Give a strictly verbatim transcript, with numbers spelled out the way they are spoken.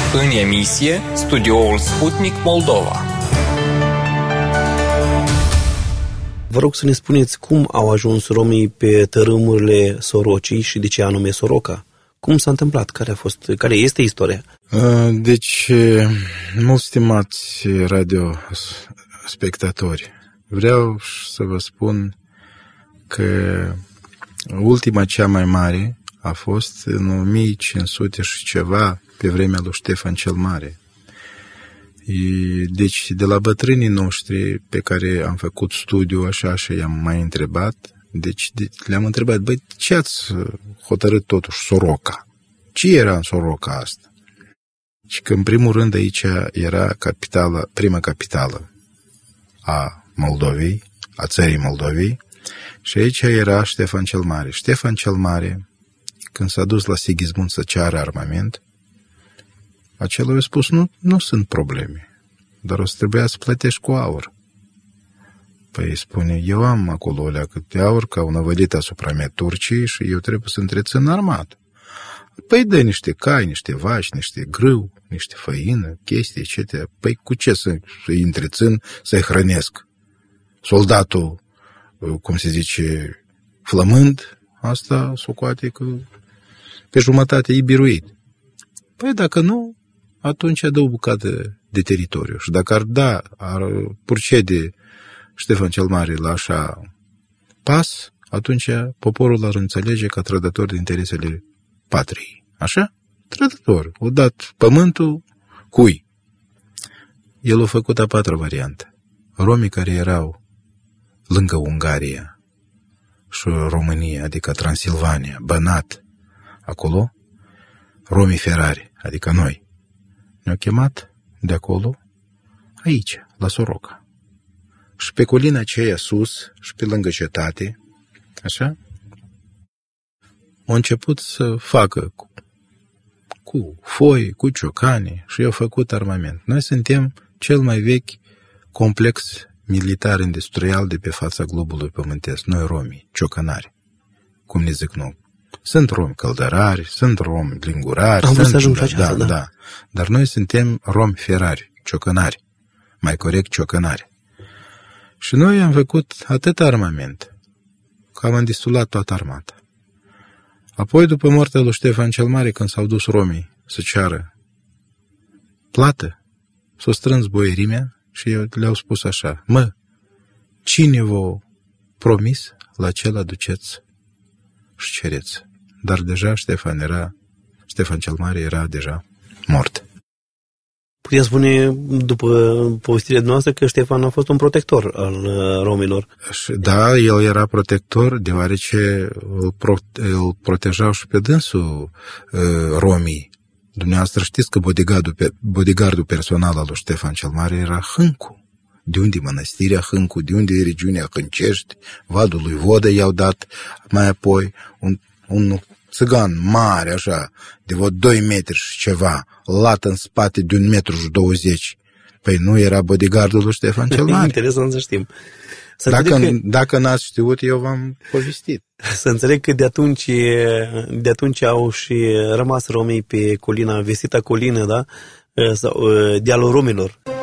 În emisie, studioul Sputnik Moldova. Vă rog să ne spuneți cum au ajuns romii pe tărâmurile Sorocii și de ce anume Soroca? Cum s-a întâmplat? Care a fost, care este istoria? Deci, mult stimați radiospectatori, vreau să vă spun că ultima cea mai mare a fost în o mie cinci sute și ceva, pe vremea lui Ștefan cel Mare. Deci, de la bătrânii noștri pe care am făcut studiu așa și i-am mai întrebat, deci le-am întrebat, băi, ce ați hotărât totuși Soroca? Ce era în Soroca asta? Și că în primul rând aici era capitala, prima capitală a Moldovei, a țării Moldovei, și aici era Ștefan cel Mare. Ștefan cel Mare, când s-a dus la Sigismund să ceară armament, acela i-a spus, nu, nu sunt probleme, dar o să trebuia să plătești cu aur. Păi spune, eu am acolo o leacă de aur ca un năvălit asupra mea Turciei și eu trebuie să întrețin armată. Păi dă niște cai, niște vaci, niște grâu, niște făină, chestii, et cetera. Păi cu ce să, să-i întrețin, să-i hrănesc? Soldatul, cum se zice, flămând, asta socoate că pe jumătate e biruit. Păi dacă nu, atunci dă o bucată de teritoriu. Și dacă ar da, ar procede Ștefan cel Mare la așa pas, atunci poporul ar înțelege ca trădător de interesele patriei. Așa? Trădător. O dat pământul cui? El a făcut a patra variantă. Romii care erau lângă Ungaria și România, adică Transilvania, Banat, acolo, romii ferari, adică noi, ne-au chemat de acolo, aici, la Soroca. Și pe colina aceea sus, și pe lângă cetate, așa, au început să facă cu, cu foi, cu ciocane și i-au făcut armament. Noi suntem cel mai vechi complex militar industrial de pe fața globului pământesc. Noi romii, ciocănari, cum ne zic nou. Sunt romi căldărari, sunt romi lingurari. Am vrut să sunt, ajung la aceasta, da, da. da. Dar noi suntem romi ferari, ciocănari, mai corect ciocănari. Și noi am făcut atât armament, că am îndestulat toată armata. Apoi, după moartea lui Ștefan cel Mare, când s-au dus romii să ceară plată, s-au strâns boierimea și le-au spus așa, mă, cine v-a promis, la cel aduceți și cereți. Dar deja Ștefan era, Ștefan cel Mare era deja mort. Puteți spune, după povestirea noastră, că Ștefan a fost un protector al romilor. Da, el era protector, deoarece îl, pro, îl protejau și pe dânsul uh, romii. Dumneavoastră știți că bodyguardul, bodyguardul personal al lui Ștefan cel Mare era Hâncu. De unde mănăstirea Hâncu, de unde e regiunea Hâncești, vadul lui Vodă i-au dat mai apoi un, un țigan mare, așa, de vreo doi metri și ceva, lat în spate de un metru și douăzeci. Păi nu era bodyguardul lui Ștefan cel Mare. Interesant să știm. Să dacă, că, dacă n-ați știut, eu v-am povestit. Să înțeleg că de atunci, de atunci au și rămas romii pe colina, vestita colină, da? Sau dealul romilor.